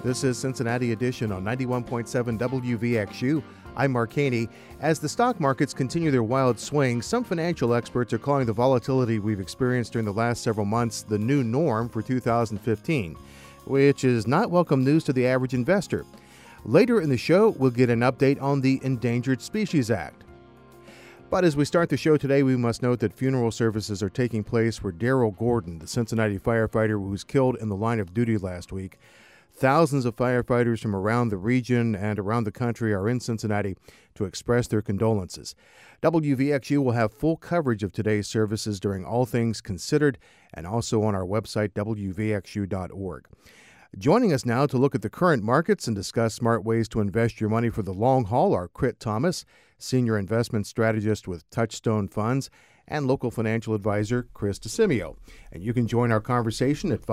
This is Cincinnati Edition on 91.7 WVXU. I'm Mark Haney. As the stock markets continue their wild swings, some financial experts are calling the volatility we've experienced during the last several months the new norm for 2015, which is not welcome news to the average investor. Later in the show, we'll get an update on the Endangered Species Act. But as we start the show today, we must note that funeral services are taking place for Daryl Gordon, the Cincinnati firefighter who was killed in the line of duty last week. Thousands of firefighters from around the region and around the country are in Cincinnati to express their condolences. WVXU will have full coverage of today's services during All Things Considered and also on our website, WVXU.org. Joining us now to look at the current markets and discuss smart ways to invest your money for the long haul are Crit Thomas, Senior Investment Strategist with Touchstone Funds, and local financial advisor Chris DeCimio. And you can join our conversation at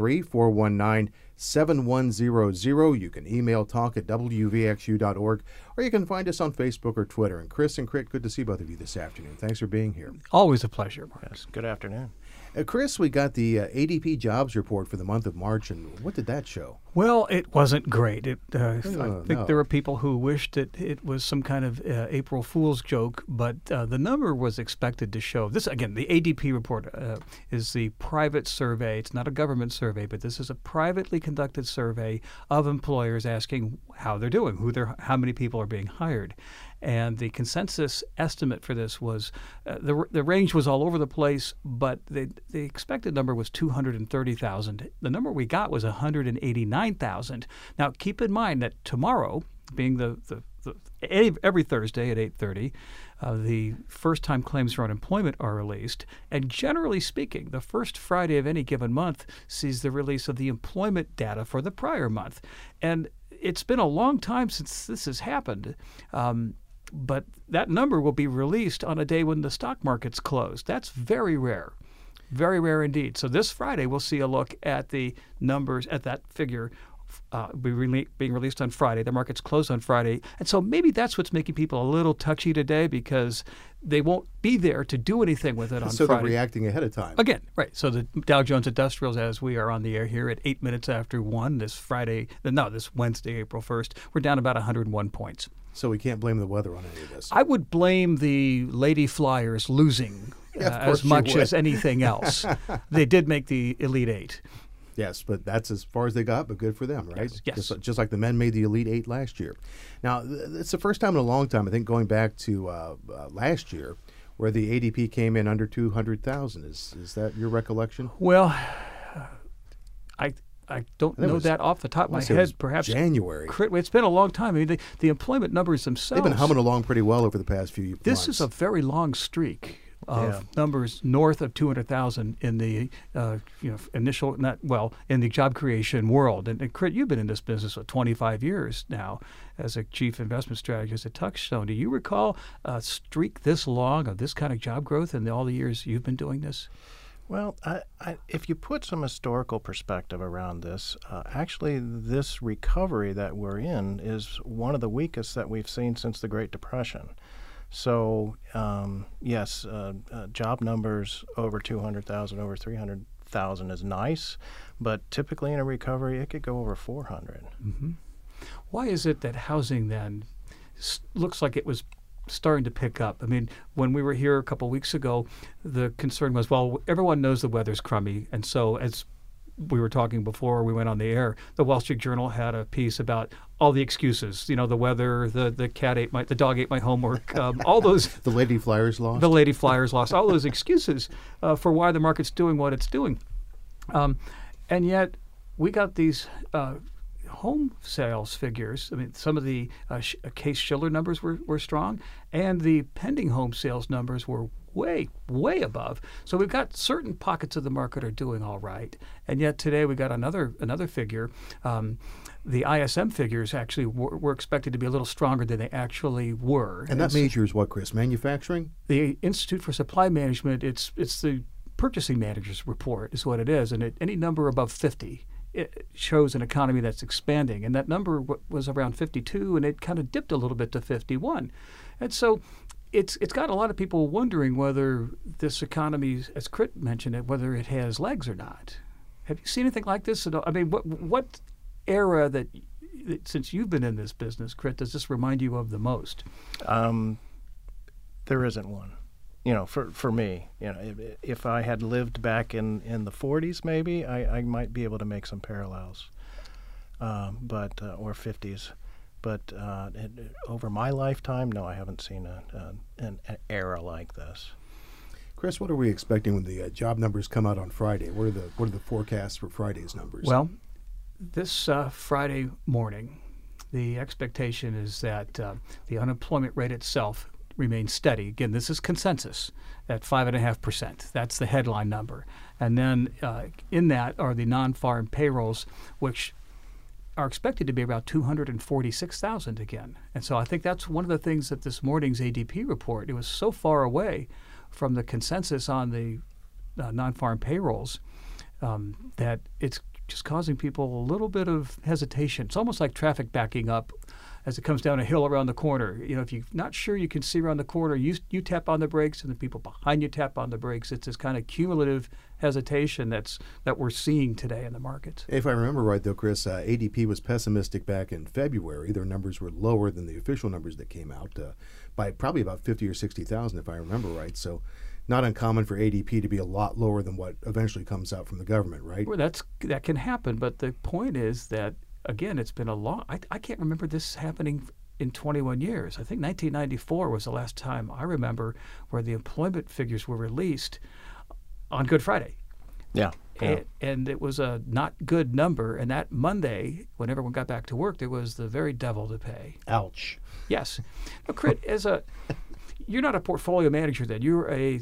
513-419-7100. You can email talk@wvxu.org, or you can find us on Facebook or Twitter. And Chris and Crit, good to see both of you this afternoon. Thanks for being here. Always a pleasure, Mark. Yes, good afternoon. Chris, we got the ADP jobs report for the month of March, and what did that show? Well, it wasn't great. I think there were people who wished that it was some kind of April Fool's joke, but the number was expected to show. This, again, the ADP report is the private survey. It's not a government survey, but this is a privately conducted survey of employers asking how they're doing, how many people are being hired. And the consensus estimate for this was the range was all over the place, but the expected number was 230,000. The number we got was 189,000. Now, keep in mind that tomorrow, being every Thursday at 8:30, the first-time claims for unemployment are released. And generally speaking, the first Friday of any given month sees the release of the employment data for the prior month. And it's been a long time since this has happened. But that number will be released on a day when the stock market's closed. That's very rare indeed. So this Friday, we'll see a look at the numbers, at that figure being released on Friday. The market's closed on Friday. And so maybe that's what's making people a little touchy today, because they won't be there to do anything with it on Friday. So they're reacting ahead of time. Again, right. So the Dow Jones Industrials, as we are on the air here at 8 minutes after 1 this Wednesday, April 1st, we're down about 101 points. So we can't blame the weather on any of this. I would blame the Lady Flyers losing as much as anything else. They did make the Elite Eight. Yes, but that's as far as they got, but good for them, right? Yes. Just like the men made the Elite Eight last year. Now, it's the first time in a long time, I think, going back to last year, where the ADP came in under 200,000. Is that your recollection? Well, I don't know that off the top of my head. Perhaps January. It's been a long time. I mean, the employment numbers themselves. They've been humming along pretty well over the past few months. This is a very long streak of numbers north of 200,000 in the initial, in the job creation world. And Crit, you've been in this business for 25 years now as a chief investment strategist at Touchstone. Do you recall a streak this long of this kind of job growth in all the years you've been doing this? Well, if you put some historical perspective around this, actually this recovery that we're in is one of the weakest that we've seen since the Great Depression. So, job numbers over 200,000, over 300,000 is nice, but typically in a recovery it could go over 400. Mm-hmm. Why is it that housing then looks like it was starting to pick up? I mean, when we were here a couple of weeks ago, the concern was, well, everyone knows the weather's crummy. And so as we were talking before we went on the air, the Wall Street Journal had a piece about all the excuses, the weather, the dog ate my homework, all those. The Lady Flyers lost. The Lady Flyers lost. All those excuses for why the market's doing what it's doing. And yet we got these home sales figures. I mean, some of the Case-Shiller numbers were strong, and the pending home sales numbers were way above. So we've got certain pockets of the market are doing all right, and yet today we got another figure. The ISM figures actually were expected to be a little stronger than they actually were. And that measures what, Chris? Manufacturing? The Institute for Supply Management, it's the Purchasing Managers Report is what it is, and any number above 50 it shows an economy that's expanding. And that number was around 52, and it kind of dipped a little bit to 51. And so it's got a lot of people wondering whether this economy, as Crit mentioned it, whether it has legs or not. Have you seen anything like this at all? I mean, what era that since you've been in this business, Crit, does this remind you of the most? There isn't one. For me, if I had lived back in the 40s, maybe I might be able to make some parallels, or 50s. But over my lifetime, no, I haven't seen an era like this. Chris, what are we expecting when the job numbers come out on Friday? What are the forecasts for Friday's numbers? Well, this Friday morning, the expectation is that the unemployment rate itself remains steady. Again, this is consensus at 5.5%. That's the headline number. And then in that are the non-farm payrolls, which are expected to be about 246,000 again. And so I think that's one of the things that this morning's ADP report, it was so far away from the consensus on the non-farm payrolls that it's just causing people a little bit of hesitation. It's almost like traffic backing up as it comes down a hill around the corner. If you're not sure you can see around the corner, you tap on the brakes and the people behind you tap on the brakes. It's this kind of cumulative hesitation that we're seeing today in the markets. If I remember right, though, Chris, ADP was pessimistic back in February. Their numbers were lower than the official numbers that came out by probably about 50 or 60,000, if I remember right. So not uncommon for ADP to be a lot lower than what eventually comes out from the government, right? Well, that can happen, but the point is that, again, it's been a long. I can't remember this happening in 21 years. I think 1994 was the last time I remember where the employment figures were released on Good Friday. Yeah. And it was a not good number. And that Monday, when everyone got back to work, there was the very devil to pay. Ouch. Yes. Now, Crit, you're not a portfolio manager then. You're a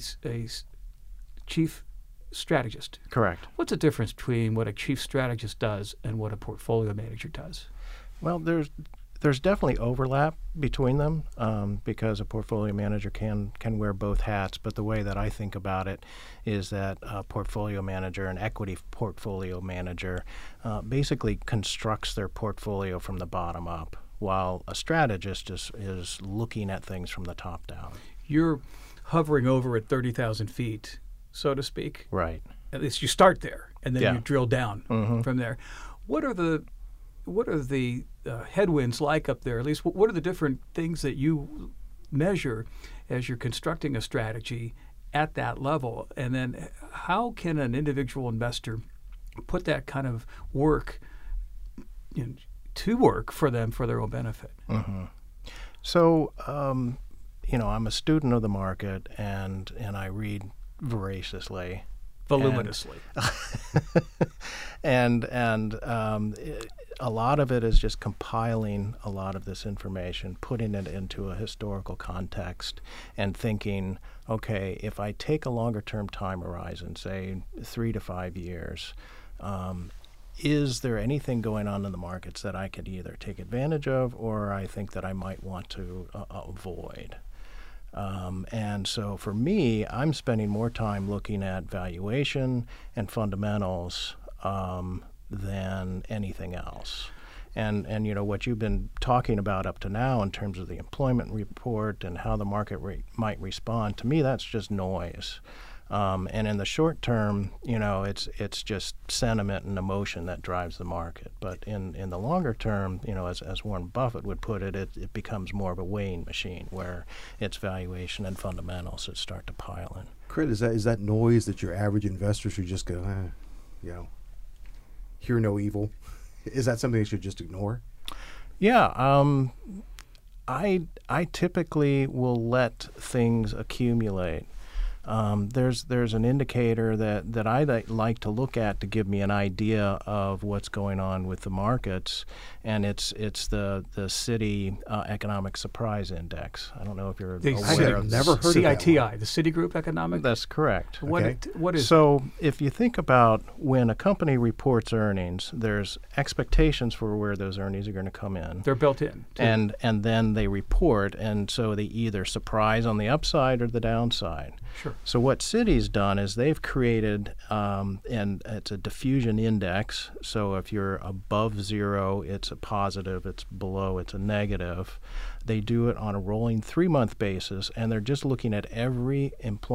chief strategist. Correct. What's the difference between what a chief strategist does and what a portfolio manager does? Well, there's definitely overlap between them because a portfolio manager can wear both hats. But the way that I think about it is that a portfolio manager, an equity portfolio manager, basically constructs their portfolio from the bottom up, while a strategist is looking at things from the top down. You're hovering over at 30,000 feet, so to speak. Right. At least you start there, and then you drill down from there. What are the headwinds like up there? At least what are the different things that you measure as you're constructing a strategy at that level? And then how can an individual investor put that kind of work to work for them for their own benefit? So, I'm a student of the market, and I read voraciously. Voluminously. And a lot of it is just compiling a lot of this information, putting it into a historical context, and thinking, okay, if I take a longer-term time horizon, say 3 to 5 years, is there anything going on in the markets that I could either take advantage of or I think that I might want to avoid? And so for me, I'm spending more time looking at valuation and fundamentals than anything else. And what you've been talking about up to now in terms of the employment report and how the market might respond, to me that's just noise. And in the short term, it's just sentiment and emotion that drives the market. But in the longer term, as Warren Buffett would put it, it becomes more of a weighing machine where it's valuation and fundamentals that start to pile in. Crit, is that noise that your average investor should just go, hear no evil? Is that something they should just ignore? Yeah. I typically will let things accumulate. There's an indicator that I like to look at to give me an idea of what's going on with the markets, and it's the Citi Economic Surprise Index. I don't know if you're aware of never heard CITI, of that one. the Citigroup Economic. That's correct. What is so? If you think about when a company reports earnings, there's expectations for where those earnings are going to come in. They're built in, too. and then they report, and so they either surprise on the upside or the downside. Sure. So what Citi's done is they've created, and it's a diffusion index. So if you're above 0, it's a positive. It's below, it's a negative. They do it on a rolling 3-month basis, and they're just looking at every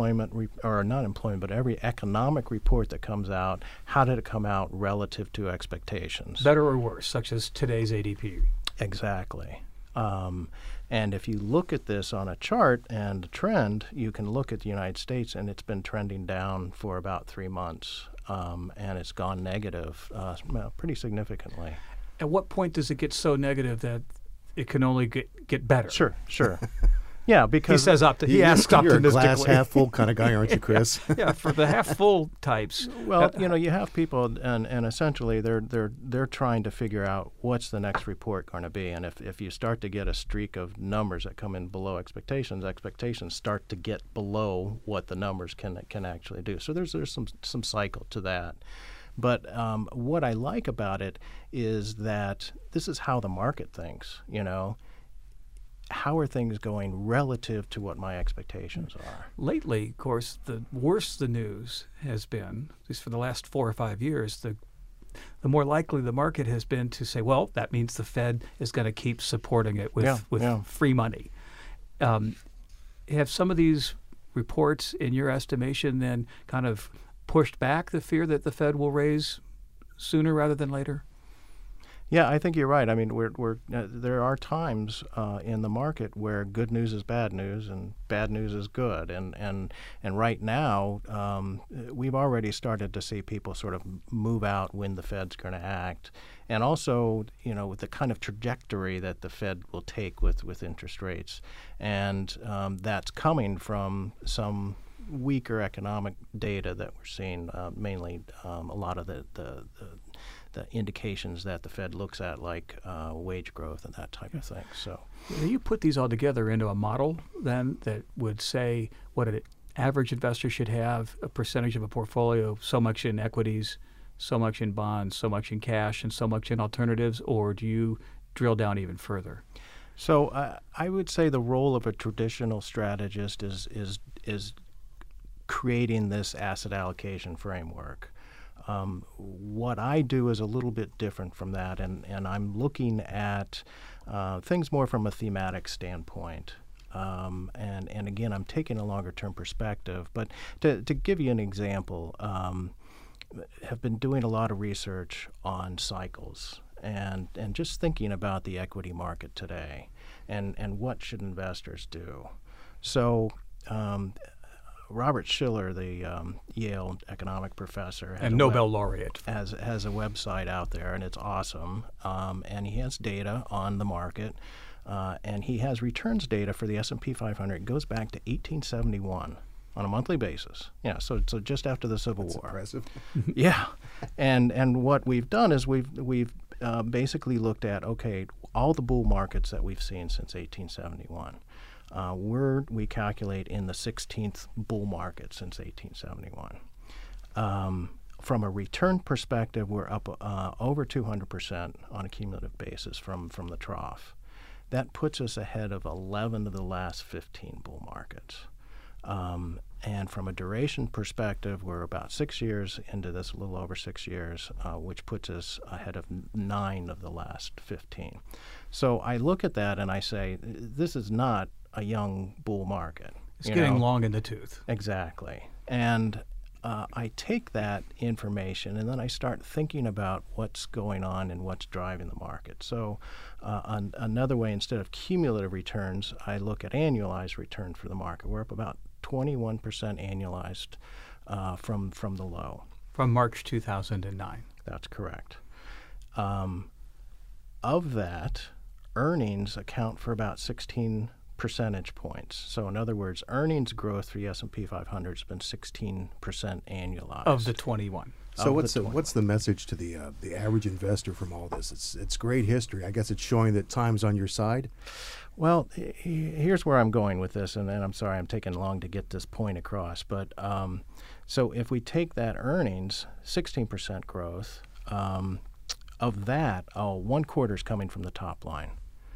every economic report that comes out. How did it come out relative to expectations? Better or worse, such as today's ADP. Exactly. And if you look at this on a chart and a trend, you can look at the United States, and it's been trending down for about 3 months, and it's gone negative pretty significantly. At what point does it get so negative that it can only get better? Sure. Yeah, because he asks optimistically. You're a glass half full kind of guy, aren't you, Chris? Yeah, for the half full types. Well, you have people, and essentially they're trying to figure out what's the next report going to be, and if you start to get a streak of numbers that come in below expectations start to get below what the numbers can actually do. So there's some cycle to that. But what I like about it is that this is how the market thinks, How are things going relative to what my expectations are? Lately, of course, the worse the news has been, at least for the last 4 or 5 years, the more likely the market has been to say, well, that means the Fed is going to keep supporting it with free money. Have some of these reports, in your estimation, then kind of pushed back the fear that the Fed will raise sooner rather than later? Yeah, I think you're right. I mean, there are times in the market where good news is bad news and bad news is good, and right now we've already started to see people sort of move out when the Fed's going to act, and also with the kind of trajectory that the Fed will take with interest rates, and that's coming from some weaker economic data that we're seeing, mainly a lot of the indications that the Fed looks at, like wage growth and that type of thing. So you put these all together into a model then that would say what an average investor should have, a percentage of a portfolio, so much in equities, so much in bonds, so much in cash, and so much in alternatives, or do you drill down even further? So I would say the role of a traditional strategist is creating this asset allocation framework. What I do is a little bit different from that, and I'm looking at things more from a thematic standpoint. And again, I'm taking a longer-term perspective. But to give you an example, have been doing a lot of research on cycles and just thinking about the equity market today and what should investors do. So Robert Shiller, the Yale economic professor and Nobel laureate, has a website out there, and it's awesome. And he has data on the market, and he has returns data for the S&P 500. It goes back to 1871 on a monthly basis. Yeah, so just after the Civil War. Impressive. Yeah, and what we've done is we've basically looked at all the bull markets that we've seen since 1871. We calculate in the 16th bull market since 1871. From a return perspective, we're up over 200% on a cumulative basis from the trough. That puts us ahead of 11 of the last 15 bull markets. And from a duration perspective, we're about 6 years into this, a little over 6 years, which puts us ahead of 9 of the last 15. So I look at that and I say, this is not a young bull market. It's getting long in the tooth. Exactly. And I take that information and then I start thinking about what's going on and what's driving the market. So another way, instead of cumulative returns, I look at annualized return for the market. We're up about 21% annualized from the low. From March 2009. That's correct. Of that, earnings account for about 16 percentage points. So in other words, earnings growth for the S&P 500 has been 16% annualized. Of the 21. So what's the message to the average investor from all this? It's great history. I guess it's showing that time's on your side. Well, here's where I'm going with this, and I'm sorry I'm taking long to get this point across. But so if we take that earnings, 16% growth, of that, 1/4 is coming from the top line.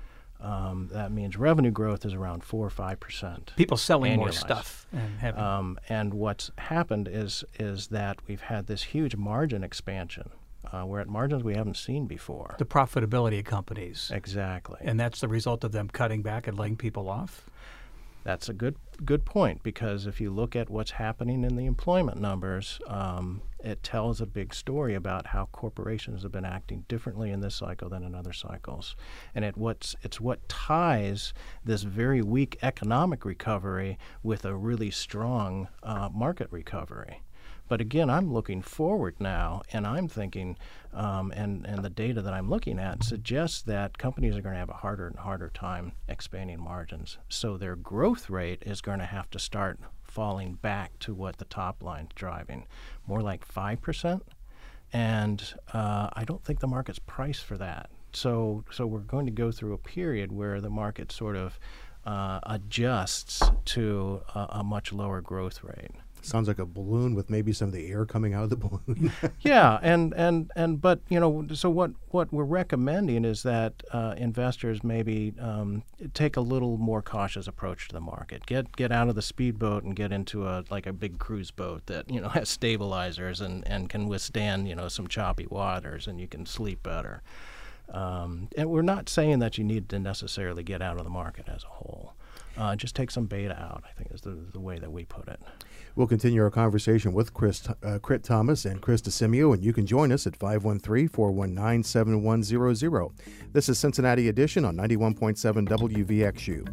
that means revenue growth is around 4 or 5%. People selling more annualized. stuff and having And what's happened is that we've had this huge margin expansion. We're at margins we haven't seen before. the profitability of companies. Exactly. And that's the result of them cutting back and laying people off? That's a good point, because if you look at what's happening in the employment numbers, it tells a big story about how corporations have been acting differently in this cycle than in other cycles. And it's what ties this very weak economic recovery with a really strong market recovery. But again, I'm looking forward now, and I'm thinking, and the data that I'm looking at suggests that companies are going to have a harder and harder time expanding margins. So their growth rate is going to have to start falling back to what the top line's driving, more like 5%. And I don't think the market's priced for that. So we're going to go through a period where the market sort of adjusts to a much lower growth rate. Sounds like a balloon with maybe some of the air coming out of the balloon. Yeah, but so what we're recommending is that investors maybe take a little more cautious approach to the market. Get out of the speedboat and get into a big cruise boat that has stabilizers and can withstand some choppy waters, and you can sleep better. And we're not saying that you need to necessarily get out of the market as a whole. Just take some beta out, I think, is the way that we put it. We'll continue our conversation with Crit Thomas and Chris DeSimio, and you can join us at 513-419-7100. This is Cincinnati Edition on 91.7 WVXU.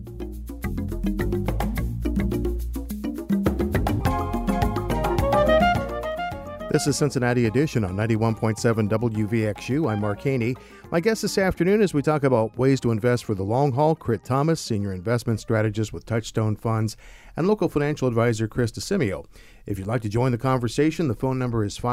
This is Cincinnati Edition on 91.7 WVXU. I'm Mark Haney. My guest this afternoon as we talk about ways to invest for the long haul, Crit Thomas, Senior Investment Strategist with Touchstone Funds, and local financial advisor Chris DeSimio. If you'd like to join the conversation, the phone number is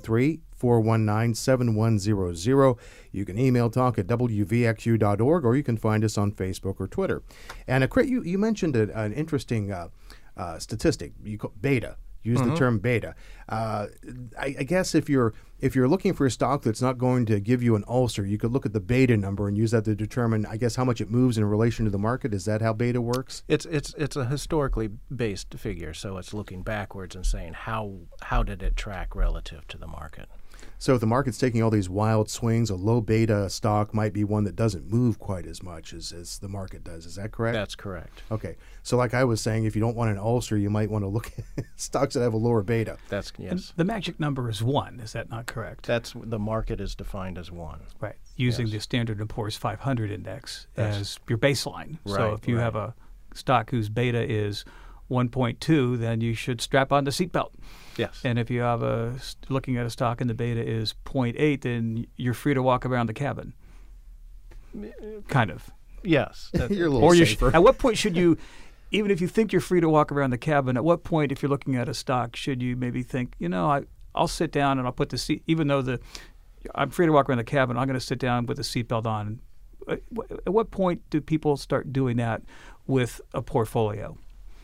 513-419-7100. You can email talk at wvxu.org, or you can find us on Facebook or Twitter. And Crit, you mentioned an interesting statistic, beta. Use the term beta. I guess if you're looking for a stock that's not going to give you an ulcer, you could look at the beta number and use that to determine, I guess, how much it moves in relation to the market. Is that how beta works? It's a historically based figure, so it's looking backwards and saying how did it track relative to the market. So if the market's taking all these wild swings, a low beta stock might be one that doesn't move quite as much as the market does. Is that correct? That's correct. Okay. So like I was saying, if you don't want an ulcer, you might want to look at stocks that have a lower beta. Yes. And the magic number is 1. Is that not correct? The market is defined as 1. Right. Using the Standard & Poor's 500 index as your baseline. Right, so if you have a stock whose beta is 1.2, then you should strap on the seatbelt. Yes. And if you have looking at a stock and the beta is 0.8, then you're free to walk around the cabin. Kind of. Yes. You're a little safer. At what point should you, even if you think you're free to walk around the cabin, at what point, if you're looking at a stock, should you maybe think, I'll sit down and I'll put the seat, even though I'm free to walk around the cabin, I'm going to sit down with the seatbelt on. At what point do people start doing that with a portfolio?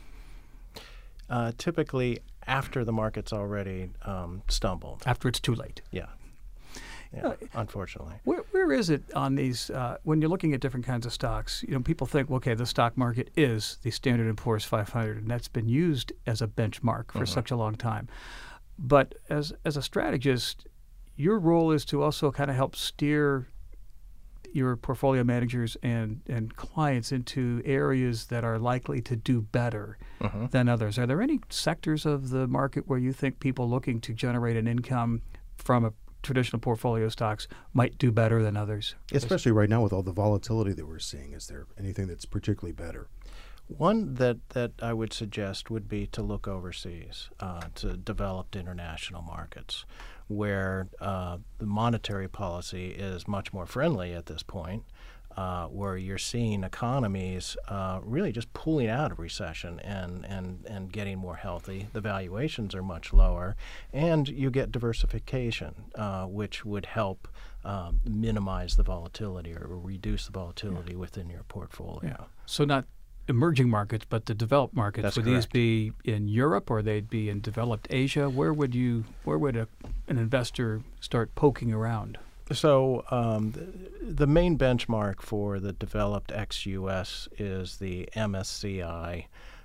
Typically after the market's already stumbled. After it's too late. Yeah, unfortunately. Where is it on these, when you're looking at different kinds of stocks, people think, okay, the stock market is the Standard & Poor's 500, and that's been used as a benchmark for such a long time. But as a strategist, your role is to also kind of help steer your portfolio managers and clients into areas that are likely to do better than others. Are there any sectors of the market where you think people looking to generate an income from a traditional portfolio stocks might do better than others? Especially right now with all the volatility that we're seeing. Is there anything that's particularly better? One that I would suggest would be to look overseas, to developed international markets, where the monetary policy is much more friendly at this point, where you're seeing economies really just pulling out of recession and getting more healthy. The valuations are much lower, and you get diversification, which would help minimize the volatility or reduce the volatility within your portfolio. Yeah. So not emerging markets, but the developed markets. That's would correct. These be in Europe, or they'd be in developed Asia? Where would an investor start poking around? So the main benchmark for the developed ex-U.S. is the MSCI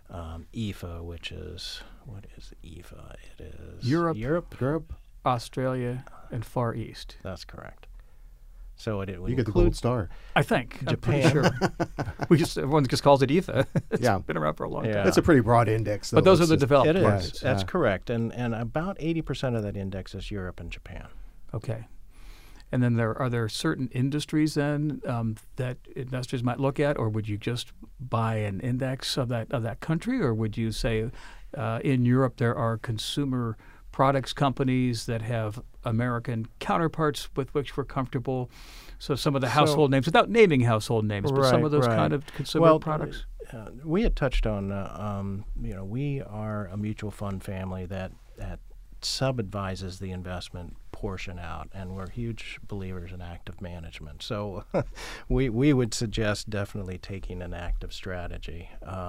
EAFE, which is, what is EAFE? It is Europe, Australia, and Far East. That's correct. So it would you get the gold star. I think. Japan. I'm pretty sure. Everyone just calls it EAFE. It's been around for a long time. That's a pretty broad index, though. But those are the developed It markets. is. That's correct. And about 80% of that index is Europe and Japan. Okay. And then are there certain industries then that investors might look at, or would you just buy an index of that country, or would you say in Europe there are consumer products companies that have American counterparts with which we're comfortable? So some of the household names, without naming household names, but some of those kind of consumer products. We had touched on, we are a mutual fund family that sub-advises the investment portion out, and we're huge believers in active management. So we would suggest definitely taking an active strategy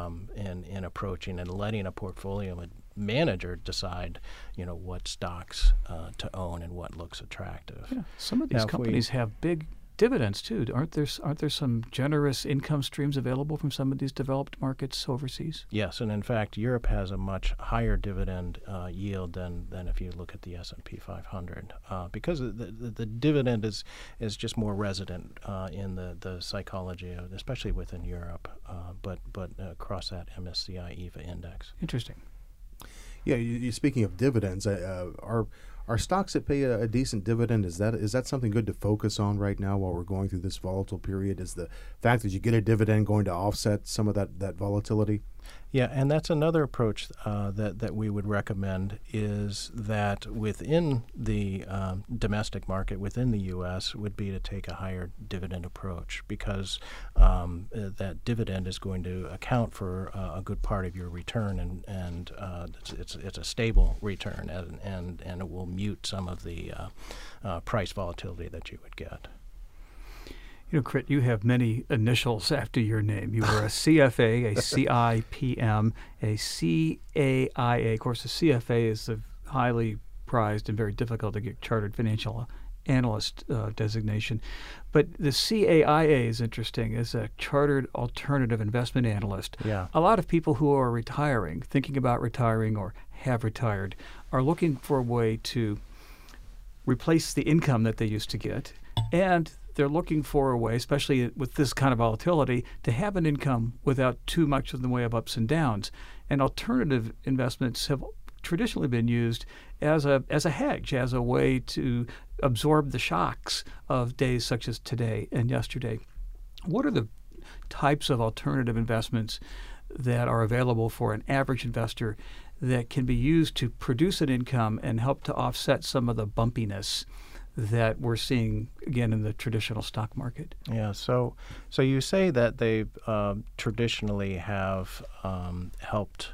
in approaching and letting a portfolio manager decide, what stocks to own and what looks attractive. Yeah. Some of these companies have big dividends too. Aren't there some generous income streams available from some of these developed markets overseas? Yes, and in fact, Europe has a much higher dividend yield than if you look at the S&P 500 because the dividend is just more resident in the psychology of, especially within Europe, but across that MSCI EAFE index. Interesting. Yeah, you speaking of dividends, are stocks that pay a decent dividend, is that something good to focus on right now while we're going through this volatile period? Is the fact that you get a dividend going to offset some of that volatility? Yeah, and that's another approach that we would recommend, is that within the domestic market, within the U.S., would be to take a higher dividend approach, because that dividend is going to account for a good part of your return, and it's a stable return, and it will mute some of the price volatility that you would get. Crit, you have many initials after your name. You were a CFA, a CIPM, a CAIA. Of course, the CFA is the highly prized and very difficult to get chartered financial analyst designation. But the CAIA is interesting, as a chartered alternative investment analyst. Yeah. A lot of people who are retiring, thinking about retiring or have retired, are looking for a way to replace the income that they used to get, and they're looking for a way, especially with this kind of volatility, to have an income without too much in the way of ups and downs. And alternative investments have traditionally been used as a hedge, as a way to absorb the shocks of days such as today and yesterday. What are the types of alternative investments that are available for an average investor that can be used to produce an income and help to offset some of the bumpiness that we're seeing, again, in the traditional stock market? Yeah, so you say that they traditionally have helped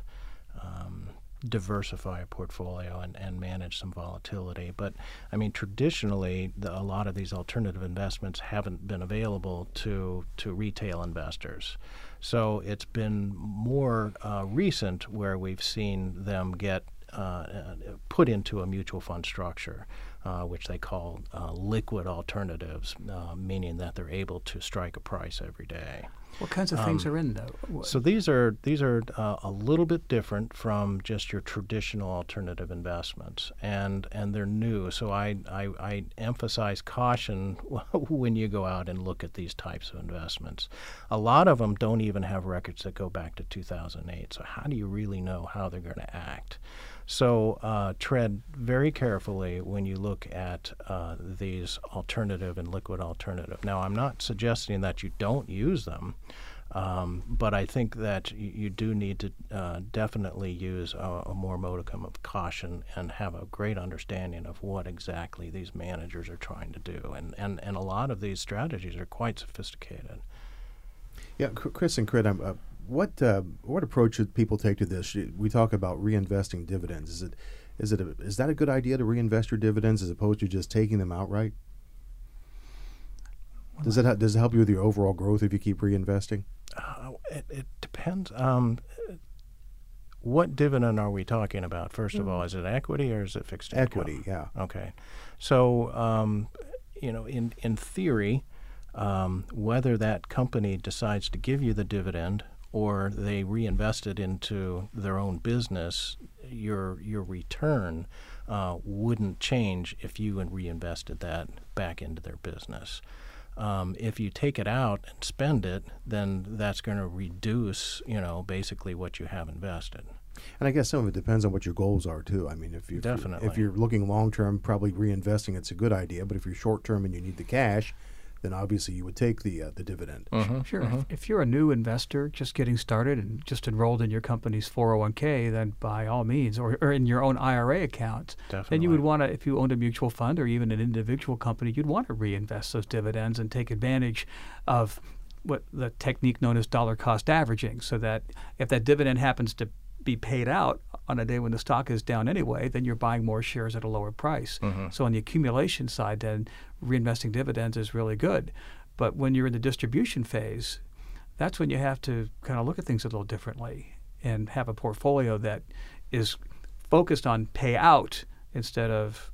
diversify a portfolio and manage some volatility. But, I mean, traditionally, a lot of these alternative investments haven't been available to retail investors. So it's been more recent where we've seen them get put into a mutual fund structure, which they call liquid alternatives, meaning that they're able to strike a price every day. What kinds of things are in though? So these are a little bit different from just your traditional alternative investments, and they're new. So I emphasize caution when you go out and look at these types of investments. A lot of them don't even have records that go back to 2008. So how do you really know how they're going to act? So tread very carefully when you look at these alternative and liquid alternative. Now, I'm not suggesting that you don't use them, but I think that you do need to definitely use a more modicum of caution and have a great understanding of what exactly these managers are trying to do. And a lot of these strategies are quite sophisticated. Yeah, Chris and Crit, what approach should people take to this? We talk about reinvesting dividends. Is that a good idea to reinvest your dividends as opposed to just taking them outright? Does it help you with your overall growth if you keep reinvesting? It depends. What dividend are we talking about? First of all, is it equity or is it fixed income? Equity, yeah. Okay. So in theory, whether that company decides to give you the dividend or they reinvest it into their own business, your return wouldn't change if you reinvested that back into their business. If you take it out and spend it, then that's going to reduce, basically what you have invested. And I guess some of it depends on what your goals are too. I mean, if you're looking long term, probably reinvesting it's a good idea. But if you're short term and you need the cash, then obviously you would take the dividend. Sure. If you're a new investor just getting started and just enrolled in your company's 401k, then by all means, or in your own IRA account, then you would want to, if you owned a mutual fund or even an individual company, you'd want to reinvest those dividends and take advantage of what the technique known as dollar cost averaging, so that if that dividend happens to be paid out on a day when the stock is down anyway, then you're buying more shares at a lower price. So on the accumulation side, then reinvesting dividends is really good. But when you're in the distribution phase, that's when you have to kind of look at things a little differently and have a portfolio that is focused on payout instead of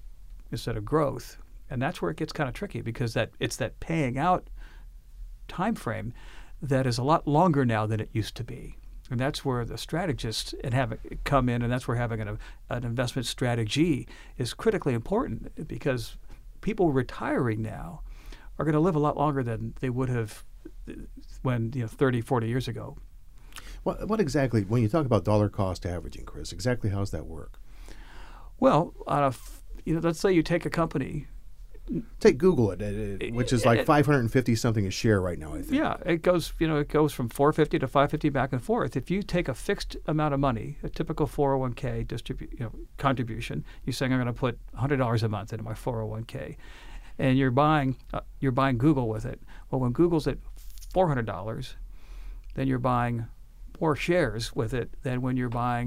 growth. And that's where it gets kind of tricky, because it's that paying out time frame that is a lot longer now than it used to be. And that's where the strategists come in, and that's where having an investment strategy is critically important, because people retiring now are going to live a lot longer than they would have when 30, 40 years ago. What exactly, when you talk about dollar cost averaging, Chris, exactly how does that work? Well, let's say you take a company. Take Google which is like 550 something a share right now, I think. Yeah, it goes from 450 to 550 back and forth. If you take a fixed amount of money, a typical 401k contribution, you're saying I'm going to put $100 a month into my 401k, and you're buying Google with it. Well, when Google's at $400, then you're buying more shares with it than when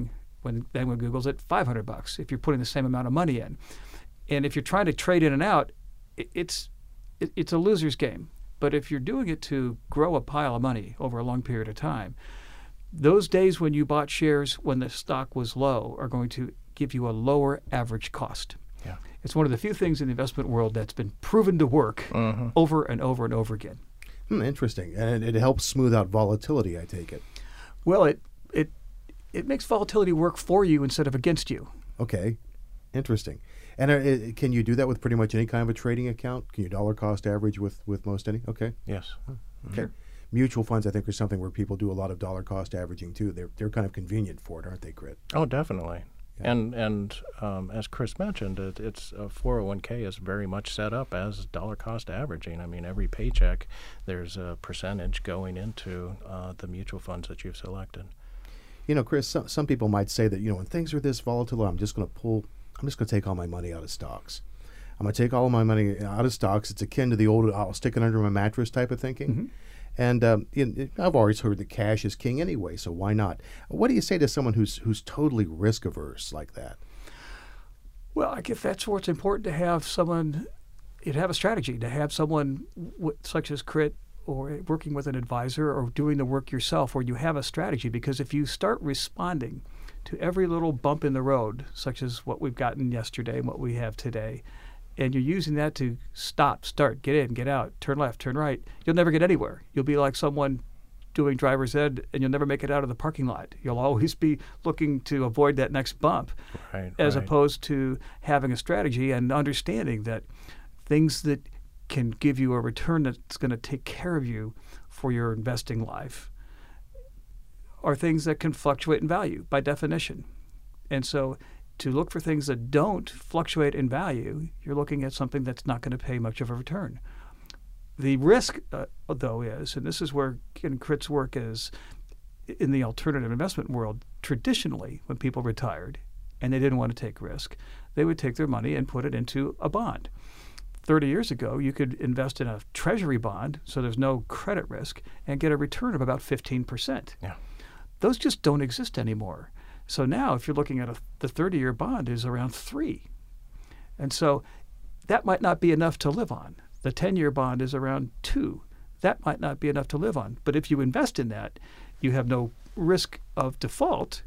Google's at $500. If you're putting the same amount of money in, and if you're trying to trade in and out, it's a loser's game. But if you're doing it to grow a pile of money over a long period of time, those days when you bought shares when the stock was low are going to give you a lower average cost. Yeah. It's one of the few things in the investment world that's been proven to work over and over and over again. Interesting. And it helps smooth out volatility, I take it. Well, it makes volatility work for you instead of against you. Okay. Interesting. And can you do that with pretty much any kind of a trading account? Can you dollar cost average with most any? Okay. Yes. Okay. Sure. Mutual funds, I think, are something where people do a lot of dollar cost averaging too. They're kind of convenient for it, aren't they, Crit? Oh, definitely. Yeah. And as Chris mentioned, it's a 401k is very much set up as dollar cost averaging. I mean, every paycheck, there's a percentage going into the mutual funds that you've selected. Chris, some people might say that when things are this volatile, I'm just going to take all my money out of stocks. I'm going to take all of my money out of stocks. It's akin to the old I'll stick it under my mattress type of thinking. And I've always heard that cash is king anyway, so why not? What do you say to someone who's totally risk averse like that? Well, I guess that's where it's important to have someone, to have a strategy, to have someone such as Crit or working with an advisor or doing the work yourself where you have a strategy. Because if you start responding to every little bump in the road, such as what we've gotten yesterday and what we have today, and you're using that to stop, start, get in, get out, turn left, turn right, you'll never get anywhere. You'll be like someone doing driver's ed, and you'll never make it out of the parking lot. You'll always be looking to avoid that next bump, as opposed to having a strategy and understanding that things that can give you a return that's going to take care of you for your investing life are things that can fluctuate in value by definition. And so to look for things that don't fluctuate in value, you're looking at something that's not going to pay much of a return. The risk, though, is, and this is where Crit's work is in the alternative investment world, traditionally when people retired and they didn't want to take risk, they would take their money and put it into a bond. 30 years ago, you could invest in a treasury bond, so there's no credit risk, and get a return of about 15%. Yeah. Those just don't exist anymore. So now if you're looking at the 30-year bond is around 3. And so that might not be enough to live on. The 10-year bond is around 2. That might not be enough to live on. But if you invest in that, you have no risk of default,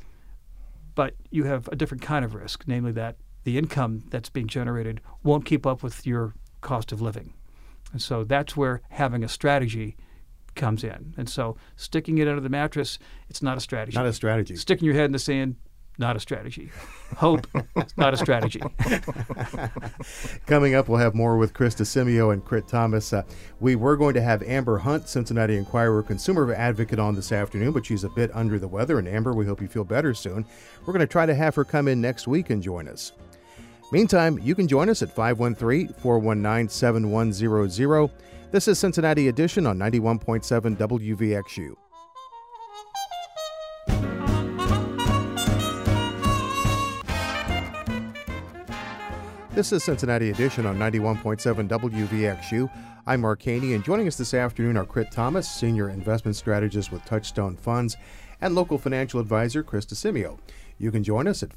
but you have a different kind of risk, namely that the income that's being generated won't keep up with your cost of living. And so that's where having a strategy comes in. And so sticking it under the mattress, it's not a strategy. Not a strategy. Sticking your head in the sand, not a strategy. Hope, not a strategy. Coming up, we'll have more with Chris DeSimio and Crit Thomas. We were going to have Amber Hunt, Cincinnati Enquirer consumer advocate, on this afternoon, but she's a bit under the weather. And Amber, we hope you feel better soon. We're going to try to have her come in next week and join us. Meantime, you can join us at 513-419-7100. This is Cincinnati Edition on 91.7 WVXU. This is Cincinnati Edition on 91.7 WVXU. I'm Mark Haney, and joining us this afternoon are Crit Thomas, Senior Investment Strategist with Touchstone Funds, and local financial advisor Chris DeSimio. You can join us at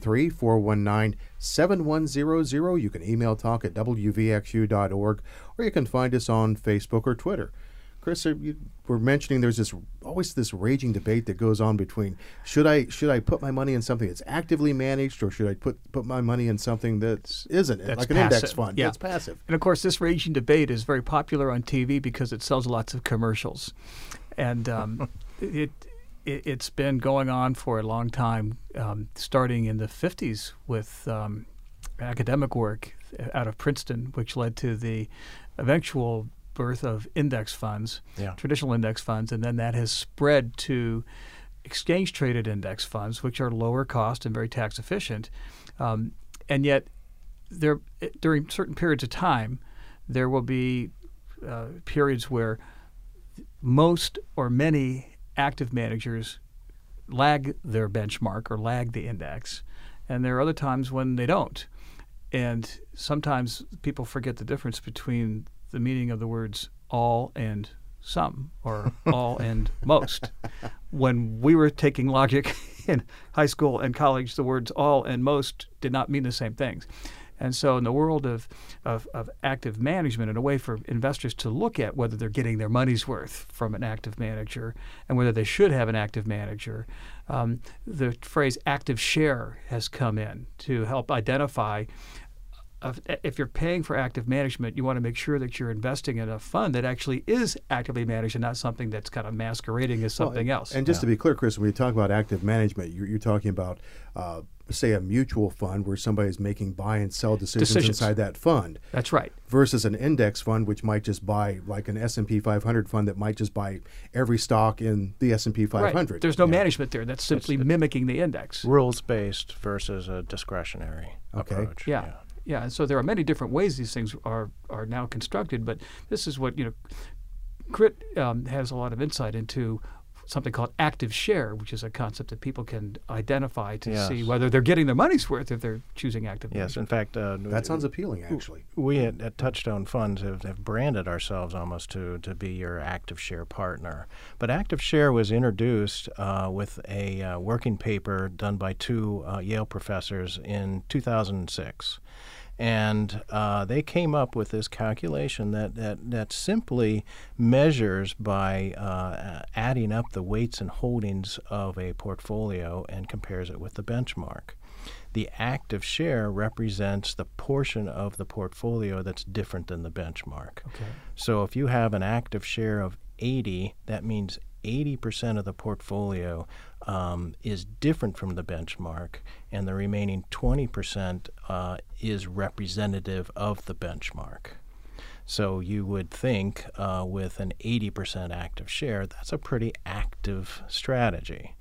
513-419-7100. You can email talk at wvxu.org, or you can find us on Facebook or Twitter. Chris, you were mentioning there's always this raging debate that goes on between should I put my money in something that's actively managed, or should I put my money in something that isn't, that's like passive. An index fund? Yeah. It's passive. And of course, this raging debate is very popular on TV because it sells lots of commercials, and it's been going on for a long time, starting in the 50s with academic work out of Princeton, which led to the eventual birth of index funds, traditional index funds, and then that has spread to exchange-traded index funds, which are lower cost and very tax efficient. And yet, during certain periods of time, there will be periods where most or many active managers lag their benchmark or lag the index, and there are other times when they don't. And sometimes people forget the difference between the meaning of the words all and some, or all and most. When we were taking logic in high school and college, the words all and most did not mean the same things. And so in the world of active management, and a way for investors to look at whether they're getting their money's worth from an active manager and whether they should have an active manager, the phrase active share has come in to help identify if you're paying for active management, you want to make sure that you're investing in a fund that actually is actively managed and not something that's kind of masquerading as something else. And just to be clear, Chris, when you talk about active management, you're talking about, say, a mutual fund where somebody's making buy and sell decisions inside that fund. That's right. Versus an index fund, which might just buy, like an S&P 500 fund that might just buy every stock in the S&P 500. Right. There's no management there. That's simply mimicking the index. Rules-based versus a discretionary approach. Yeah, and so there are many different ways these things are now constructed, but this is what, Crit has a lot of insight into something called active share, which is a concept that people can identify to see whether they're getting their money's worth if they're choosing active management. Yes, in fact, that sounds appealing, actually. We at Touchstone Funds have branded ourselves almost to be your active share partner. But active share was introduced with a working paper done by two Yale professors in 2006. And they came up with this calculation that simply measures by adding up the weights and holdings of a portfolio and compares it with the benchmark. The active share represents the portion of the portfolio that's different than the benchmark. Okay. So if you have an active share of 80, that means 80% of the portfolio is different from the benchmark, and the remaining 20% is representative of the benchmark. So you would think with an 80% active share, that's a pretty active strategy.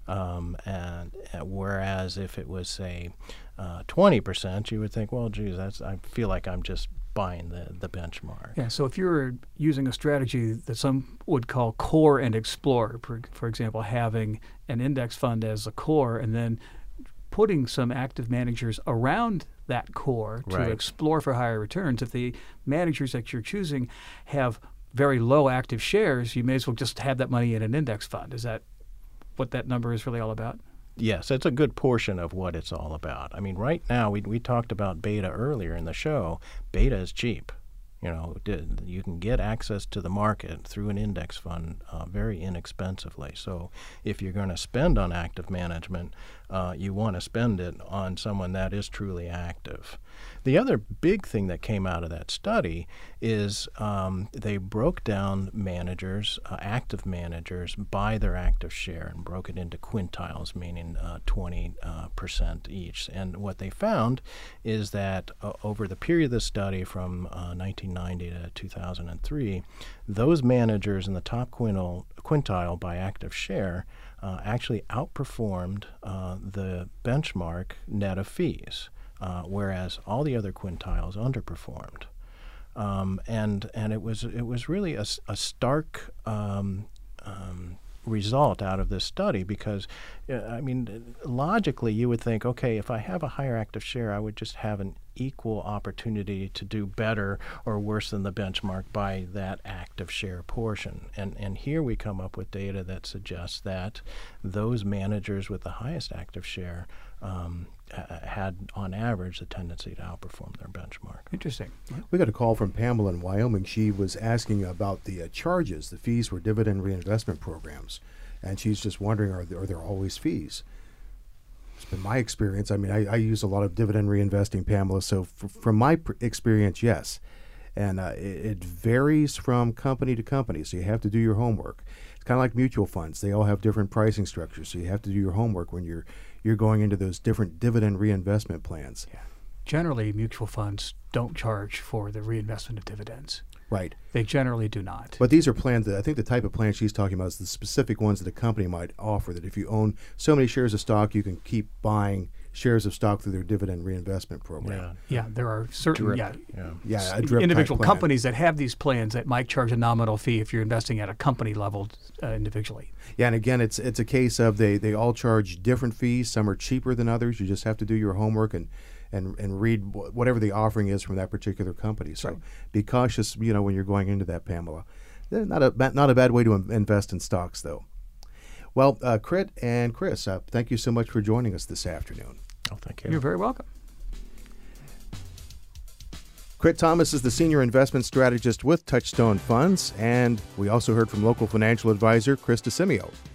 And whereas if it was, say, 20%, you would think, well, geez, I feel like I'm just buying the benchmark. Yeah, so if you're using a strategy that some would call core and explore, for example, having an index fund as a core and then putting some active managers around that core to explore for higher returns, if the managers that you're choosing have very low active shares, you may as well just have that money in an index fund. Is that what that number is really all about? Yes, it's a good portion of what it's all about. I mean, right now, we talked about beta earlier in the show. Beta is cheap. You can get access to the market through an index fund very inexpensively. So if you're going to spend on active management, you want to spend it on someone that is truly active. The other big thing that came out of that study is they broke down managers, active managers, by their active share and broke it into quintiles, meaning 20% each. And what they found is that over the period of the study from 1990 to 2003, those managers in the top quintile by active share actually outperformed the benchmark net of fees. Whereas all the other quintiles underperformed, and it was really a stark result out of this study because, logically you would think, okay, if I have a higher active share, I would just have an equal opportunity to do better or worse than the benchmark by that active share portion. And here we come up with data that suggests that those managers with the highest active share had, on average, a tendency to outperform their benchmark. Interesting. We got a call from Pamela in Wyoming. She was asking about the charges, the fees for dividend reinvestment programs, and she's just wondering, are there always fees? It's been my experience. I use a lot of dividend reinvesting, Pamela, so from my experience, yes. And it varies from company to company, so you have to do your homework. It's kind of like mutual funds. They all have different pricing structures, so you have to do your homework when you're going into those different dividend reinvestment plans. Yeah. Generally, mutual funds don't charge for the reinvestment of dividends. Right. They generally do not. But these are plans that I think the type of plan she's talking about is the specific ones that a company might offer, that if you own so many shares of stock, you can keep buying shares of stock through their dividend reinvestment program. Yeah, there are certain a drip individual type plan. Companies that have these plans that might charge a nominal fee if you're investing at a company level individually. Yeah, and again, it's a case of they all charge different fees. Some are cheaper than others. You just have to do your homework and read whatever the offering is from that particular company. So be cautious, when you're going into that, Pamela. Not a bad way to invest in stocks, though. Well, Crit and Chris, thank you so much for joining us this afternoon. Oh, thank you. You're very welcome. Crit Thomas is the Senior Investment Strategist with Touchstone Funds, and we also heard from local financial advisor Chris DeCimio.